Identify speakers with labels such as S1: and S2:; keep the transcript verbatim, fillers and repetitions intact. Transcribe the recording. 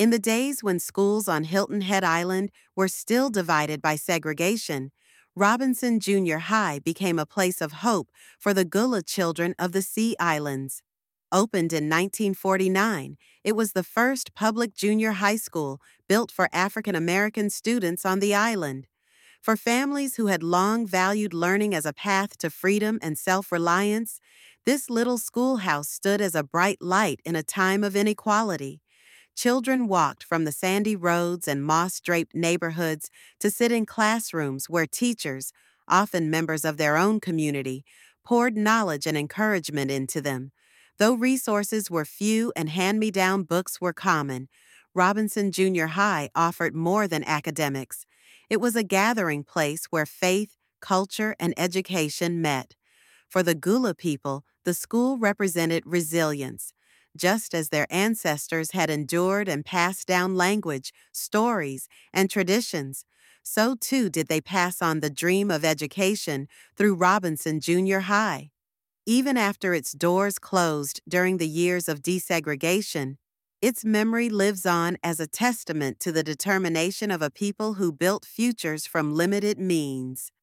S1: In the days when schools on Hilton Head Island were still divided by segregation, Robinson Junior High became a place of hope for the Gullah children of the Sea Islands. Opened in nineteen forty-nine, it was the first public junior high school built for African American students on the island. For families who had long valued learning as a path to freedom and self-reliance, this little schoolhouse stood as a bright light in a time of inequality. Children walked from the sandy roads and moss-draped neighborhoods to sit in classrooms where teachers, often members of their own community, poured knowledge and encouragement into them. Though resources were few and hand-me-down books were common, Robinson Junior High offered more than academics. It was a gathering place where faith, culture, and education met. For the Gullah people, the school represented resilience. Just as their ancestors had endured and passed down language, stories, and traditions, so too did they pass on the dream of education through Robinson Junior High. Even after its doors closed during the years of desegregation, its memory lives on as a testament to the determination of a people who built futures from limited means.